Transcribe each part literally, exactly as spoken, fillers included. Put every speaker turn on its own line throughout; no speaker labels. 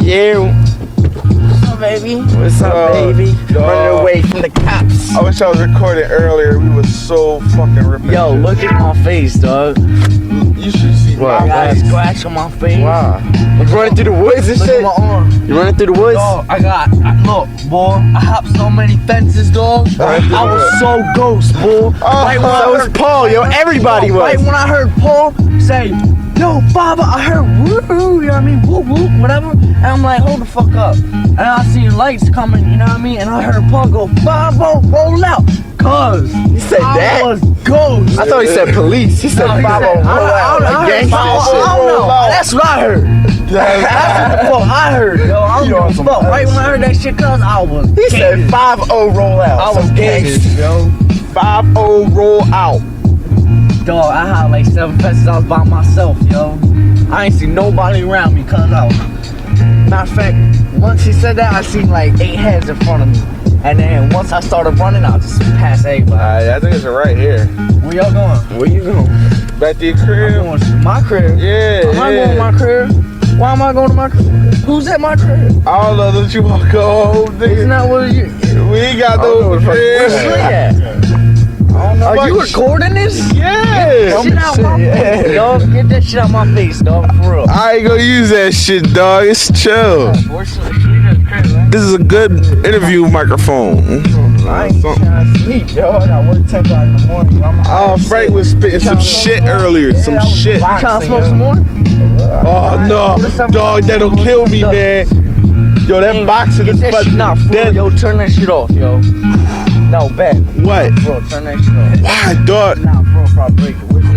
Yeah.
What's up, baby?
What's up,
Uh,
baby?
dog.
Running away from the cops.
I wish I was recording earlier. We was so fucking ripping.
Yo,
shit.
look at my face, dog.
You should see
What?
I
my
got a
face.
scratch on my face.
Wow. You running through the woods and
Look
shit?
at my arm.
You running through the woods?
Dog, I got, I, look, boy, I hopped so many fences, dog.
Right through
I
the
was
woods.
so ghost, boy. Right when I
So was
heard-
Paul, yo. Everybody
Yo,
was.
Right when I heard Paul say, yo, Baba, I heard woo, you know what I mean, woo, woo, whatever. And I'm like, hold the fuck up. And I see lights coming, you know what I mean? And I heard Paul go, Baba, roll out. Cuz.
He said
I
that?
was ghost.
I thought he said police. He said
No, he
five
said-
oh
I- I- I-
like
I-
gangster
I-
and
I
shit.
don't know. That's what I heard. That's what the fuck I heard, yo. I don't
You
give
on
a
some
fuck. Right when I
other
heard that shit, cuz I was
He said
gangster.
five oh roll out.
I was
Some
gangster, yo.
five oh roll out.
Dog, I had like seven fences. I was by myself, yo. I ain't see nobody around me, cuz I was. Matter of fact, once he said that, I seen like eight heads in front of me. And then once I started running, I just passed everybody.
Alright, I think it's right here.
Where y'all going?
Where you going?
Back to your
I'm
crib.
going to my crib.
Yeah,
Am I
yeah.
going to my crib? Why am I going to my crib? Who's at my crib?
I don't know that you want to go home,
Isn't
nigga.
that what you...
We ain't got
I don't know
no
what the fuck-
Where's
crib.
Slick at? Are you recording this?
Yeah.
Shit out my
Yeah.
face, dog. Get that shit out my face, dog. For real.
I ain't gonna use that shit, dog. It's chill.
Where's Slick? She at the crib, man.
This is a good interview microphone.
I ain't trying to sleep, yo. I got work ten o'clock in the morning. I'm
Oh, Frank was spitting some shit earlier. Some shit.
You trying to smoke some more?
Oh no, dog, that'll kill me, man. Yo, that boxing
Get
is
that shit,
fucking
nah, for real,
dead.
yo. Turn that shit off, yo. No, bet.
What?
Bro, turn that shit off.
Why, dog?
Nah, bro, probably break it.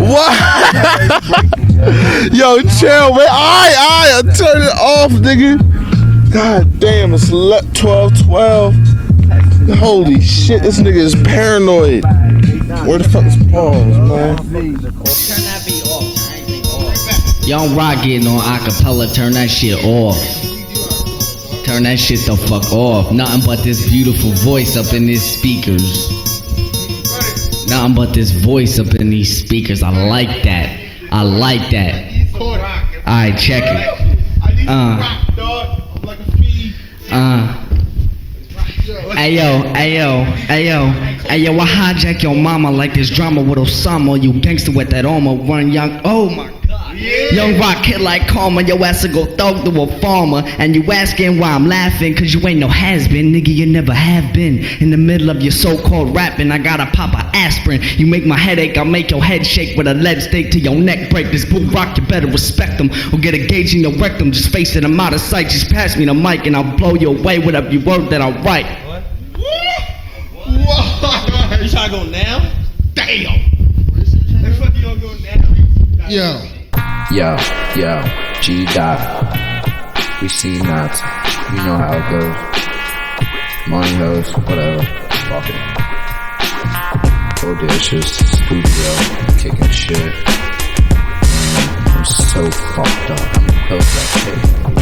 What? Yo, chill, man. Alright, alright, I'll turn it off, nigga. God damn, it's twelve twelve. Holy shit, this nigga is paranoid. Where the fuck is Paul, man?
Turn that beat off. Turn that beat off. Young Rock getting on acapella. Turn that shit off. Turn that shit the fuck off. Nothing but this beautiful voice up in these speakers. Nothing but this voice up in these speakers. I like that. I like that. Alright, check it. Uh. Uh. Ayo, ayo, ayo, ayo, I hijack your mama like this drama with Osama. You gangster with that armor, run young. Oh my god. Young Rock hit like karma. Your ass will go thug to a farmer. And you asking why I'm laughing, cause you ain't no has-been. Nigga, you never have been. In the middle of your so-called rapping, I gotta pop a aspirin. You make my headache, I'll make your head shake with a lead stake till your neck break. This Bull Rock, you better respect them, or get a gauge in your rectum. Just face it, I'm out of sight. Just pass me the mic and I'll blow you away with every word that I write.
Whoa! You trying to go now? Damn! The fuck you gonna go now?
Yo.
Yo, yo, G Dot. We see nuts. You know how it goes. Money hoes, whatever. Fuck it. Audacious studio, kicking shit. Mm, I'm so fucked up. I'm close that shit.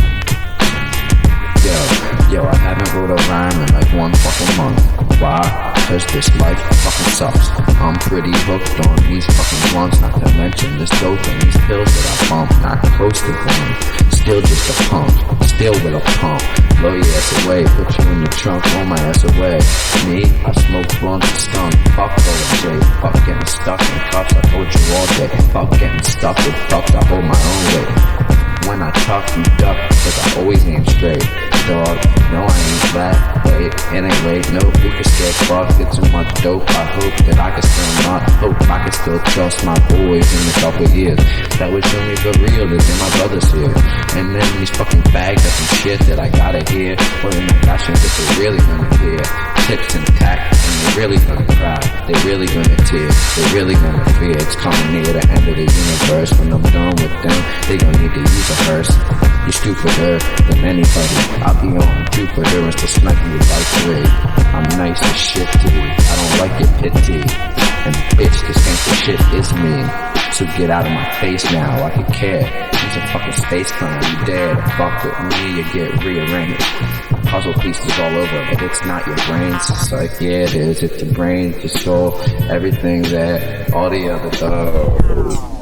Yo, yo, I haven't wrote a rhyme in like one fucking month. Why? Cause this life fucking sucks. I'm pretty hooked on these fucking blunts, not to mention this dope and these pills that I bump. Not close to one, still just a pump, still with a pump. Blow your ass away, put you in the trunk, roll my ass away. Me, I smoke blunts and skunk. Fuck O J, fuck getting stuck in cuffs. I told you all day. Fuck getting stuck with fucks. I hold my own weight. When I talk, you duck, cause I always aim straight. Dog, no, I ain't flat. Wait, it ain't late. No, we can still fuck. Get too much dope. I hope that I can still not. Hope I can still trust my boys in a couple years. That would show me for real that they're my brothers here. And then these fucking bags up and shit that I gotta hear. Well, then I got shit that they really gonna hear. Tips and tact, and they really gonna cry. They really gonna tear. They really gonna fear. It's coming near the end of the universe. When I'm done with them, they gonna need to use a hearse. You stupider than anybody. I'll be on Jupiter and still smack you by three. I'm nice as shit to you. I don't like your pity. And bitch, this gangsta shit is me. So get out of my face now. I could care. It's a fucking space clown. You dare to fuck with me, you get rearranged. Puzzle pieces all over, but it's not your brains. It's like, yeah, it is. It's the brain, the soul, everything that all the other. Uh,